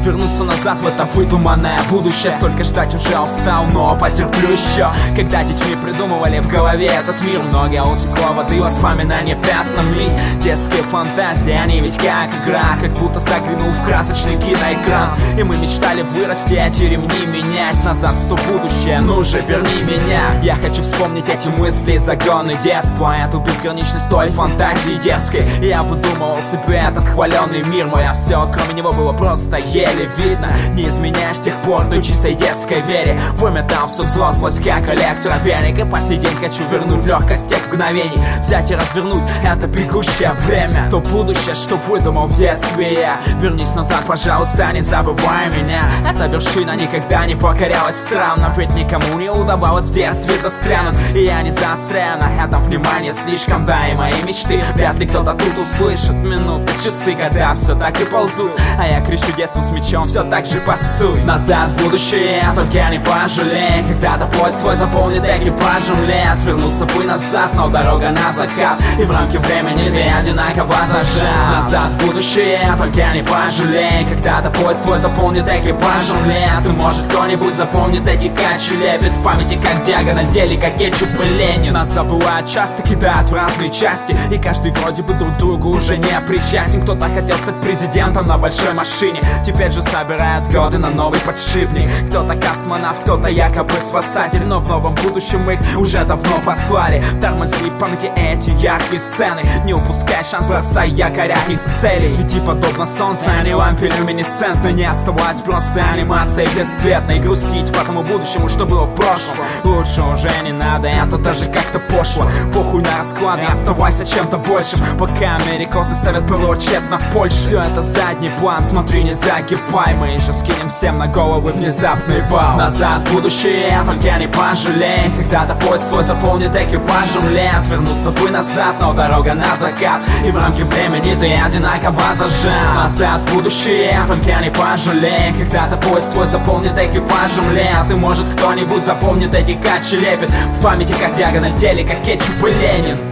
вернуться назад в это выдуманное будущее. Столько ждать уже устал, но потерплю еще. Когда детьми придумывали в голове этот мир, многие утекло воды, воспоминания пятнами. Детские фантазии, они ведь как игра, как будто заглянул в красочный киноэкран. И мы мечтали вырасти, эти ремни менять. Назад в то будущее, ну же верни меня. Я хочу вспомнить эти мысли, загоны детства, эту безграничность той фантазии детской. И я выдумывал себе этот хваленый мир мой, а все кроме него было просто еле видно. Не изменяя с тех пор той чистой детской вере, выметал всю взрослость как электровеник. И по сей день хочу вернуть легкость тех мгновений, взять и развернуть это бегущее время. То будущее, что выдумал в детстве я. Вернись назад, пожалуйста, не забывай меня. Эта вершина никогда не покорялась. Странно, ведь никому не удавалось в детстве застрянуть. И я не заостряю на этом внимание слишком, да и мои мечты вряд ли кто-то тут услышит. Минуты, часы, года все так и ползут, а я кричу детству с мечом, все так же пасуй. Назад в будущее, только не пожалей. Когда-то поезд твой заполнит экипажем лет. Вернуться бы назад, но дорога на закат, и в рамки времени ты одинаково зажат. Назад в будущее, только не пожалей. Когда-то поезд твой заполнит экипажем лет. И может кто-нибудь запомнит эти качи, лепит в памяти как диагональ, дели как кетчуп и Ленин. Нас забывают, часто кидают в разные части, и каждый вроде бы друг другу уже не причастен. Кто-то хотел стать президентом на большой машине, теперь же собирает годы на новый подшипник. Кто-то космонавт, кто-то якобы спасатель, но в новом будущем их уже давно послали. Тормози в памяти эти яркие сцены, не упускай шанс, бросай якоря из целей. Свети подобно солнцу, а не лампе люминесцентной. Не оставалась просто анимацией бесцветной. Грустить по тому будущему, что было в прошлом, лучше уже не надо, это даже как-то пошло. Похуй на расклады, оставайся чем-то большим, пока америкосы ставят ПВО тщетно в Польше. Все это задний план, смотри, не загибай. Мы еще скинем всем на головы внезапный бал. Назад в будущее, только не пожалей. Когда-то поезд твой заполнит экипажем лет. Вернуться бы назад, но дорога на закат, и в рамки времени ты одинаково зажат. Назад в будущее, только не пожалей. Когда-то поезд твой заполнит экипажем лет. И может кто-нибудь запомнит эти качи, лепит в памяти как диагональ, дели как кетчуп и Ленин.